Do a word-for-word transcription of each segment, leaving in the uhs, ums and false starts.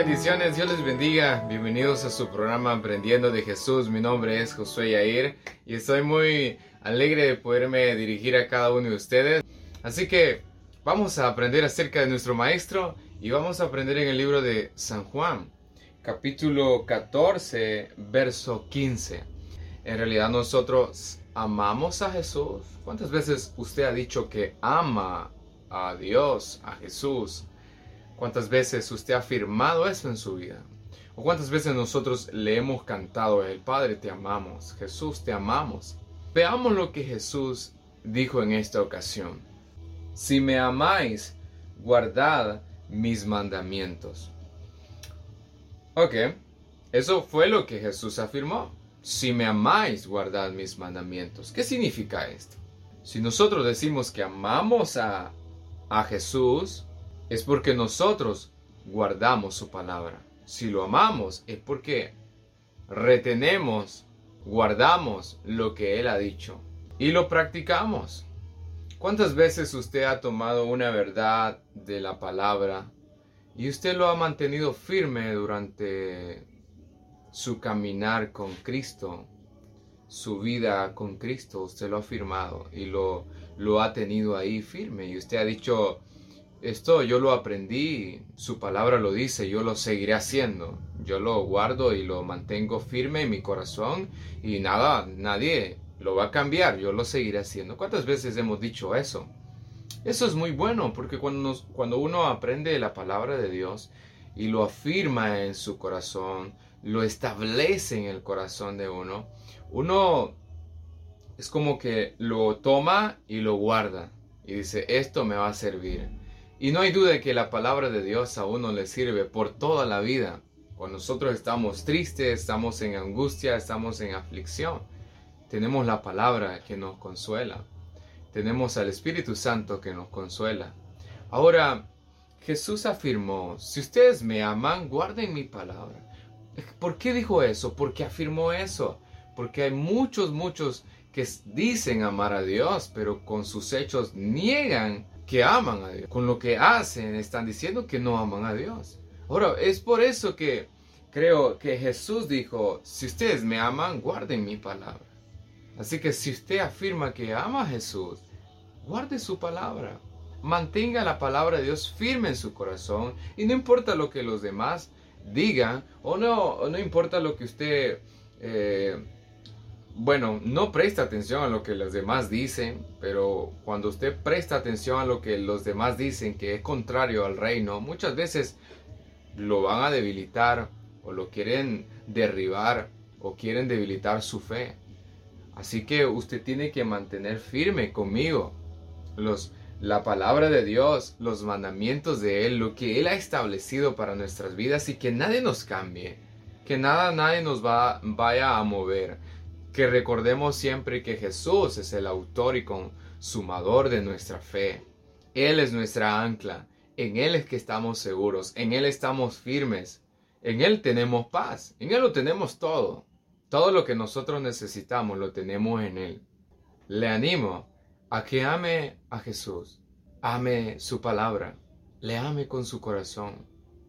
bendiciones, Dios les bendiga. Bienvenidos a su programa Aprendiendo de Jesús. Mi nombre es Josué Yair y estoy muy alegre de poderme dirigir a cada uno de ustedes. Así que vamos a aprender acerca de nuestro Maestro y vamos a aprender en el libro de San Juan, capítulo catorce, verso quince. En realidad nosotros amamos a Jesús. ¿Cuántas veces usted ha dicho que ama a Dios, a Jesús? ¿Cuántas veces usted ha afirmado eso en su vida? ¿O cuántas veces nosotros le hemos cantado, el Padre te amamos, Jesús te amamos? Veamos lo que Jesús dijo en esta ocasión. Si me amáis, guardad mis mandamientos. Ok, eso fue lo que Jesús afirmó. Si me amáis, guardad mis mandamientos. ¿Qué significa esto? Si nosotros decimos que amamos a, a Jesús, es porque nosotros guardamos su palabra. Si lo amamos, es porque retenemos, guardamos lo que Él ha dicho y lo practicamos. ¿Cuántas veces usted ha tomado una verdad de la palabra y usted lo ha mantenido firme durante su caminar con Cristo, su vida con Cristo? Usted lo ha firmado y lo, lo ha tenido ahí firme y usted ha dicho: esto yo lo aprendí, su palabra lo dice, yo lo seguiré haciendo. Yo lo guardo y lo mantengo firme en mi corazón y nada, nadie lo va a cambiar, yo lo seguiré haciendo. ¿Cuántas veces hemos dicho eso? Eso es muy bueno porque cuando, nos, cuando uno aprende la palabra de Dios y lo afirma en su corazón, lo establece en el corazón de uno, uno es como que lo toma y lo guarda y dice: esto me va a servir. Y no hay duda de que la palabra de Dios a uno le sirve por toda la vida. Cuando nosotros estamos tristes, estamos en angustia, estamos en aflicción, tenemos la palabra que nos consuela. Tenemos al Espíritu Santo que nos consuela. Ahora, Jesús afirmó: si ustedes me aman, guarden mi palabra. ¿Por qué dijo eso? ¿Por qué afirmó eso? Porque hay muchos, muchos que dicen amar a Dios, pero con sus hechos niegan que aman a Dios. Con lo que hacen están diciendo que no aman a Dios. Ahora, es por eso que creo que Jesús dijo: si ustedes me aman, guarden mi palabra. Así que si usted afirma que ama a Jesús, guarde su palabra. Mantenga la palabra de Dios firme en su corazón y no importa lo que los demás digan o no, o no importa lo que usted... Eh, Bueno, no presta atención a lo que los demás dicen, pero cuando usted presta atención a lo que los demás dicen que es contrario al reino, muchas veces lo van a debilitar o lo quieren derribar o quieren debilitar su fe. Así que usted tiene que mantener firme conmigo los, la palabra de Dios, los mandamientos de Él, lo que Él ha establecido para nuestras vidas y que nadie nos cambie, que nada, nadie nos va, vaya a mover. Que recordemos siempre que Jesús es el autor y consumador de nuestra fe. Él es nuestra ancla. En Él es que estamos seguros. En Él estamos firmes. En Él tenemos paz. En Él lo tenemos todo. Todo lo que nosotros necesitamos lo tenemos en Él. Le animo a que ame a Jesús. Ame su palabra. Le ame con su corazón.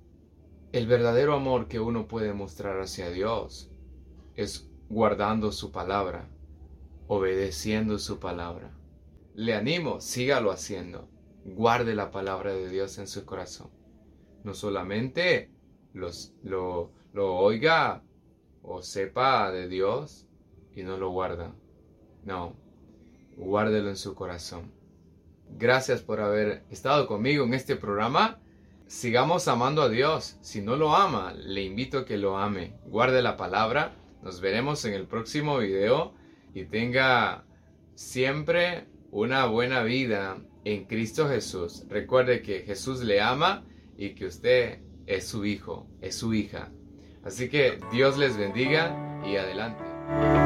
El verdadero amor que uno puede mostrar hacia Dios es guardando su palabra, obedeciendo su palabra. Le animo, sígalo haciendo. Guarde la palabra de Dios en su corazón. No solamente los, lo, lo oiga o sepa de Dios y no lo guarda. No, guárdelo en su corazón. Gracias por haber estado conmigo en este programa. Sigamos amando a Dios. Si no lo ama, le invito a que lo ame. Guarde la palabra. Nos veremos en el próximo video y tenga siempre una buena vida en Cristo Jesús. Recuerde que Jesús le ama y que usted es su hijo, es su hija. Así que Dios les bendiga y adelante.